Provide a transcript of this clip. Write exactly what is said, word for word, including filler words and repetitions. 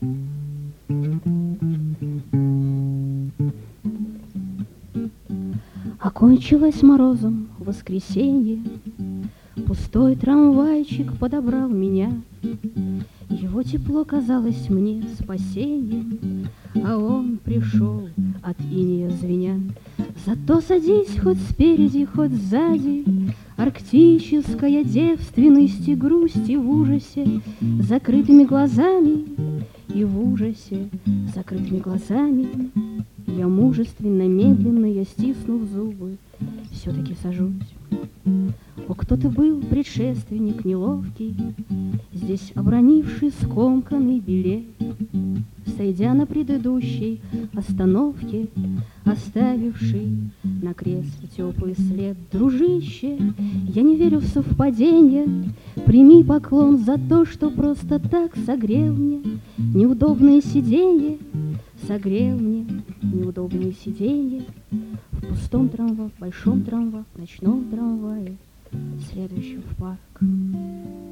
Окончилось морозом воскресенье, пустой трамвайчик подобрал меня. Его тепло казалось мне спасением, а он пришел от инея звеня. Зато садись хоть спереди, хоть сзади, арктическая девственность и грусть, и в ужасе закрытыми глазами, и в ужасе закрытыми глазами я мужественно, медленно, я стиснув зубы, все-таки сажусь. О, кто-то был предшественник неловкий, здесь обронивший скомканный билет, сойдя на предыдущей остановке, оставивший на кресле теплый след. Дружище, я не верю в совпадение, прими поклон за то, что просто так согрел мне неудобное сиденье, согрел мне неудобное сиденье в пустом трамвае, в большом трамвае, в ночном трамвае, следующем в парк.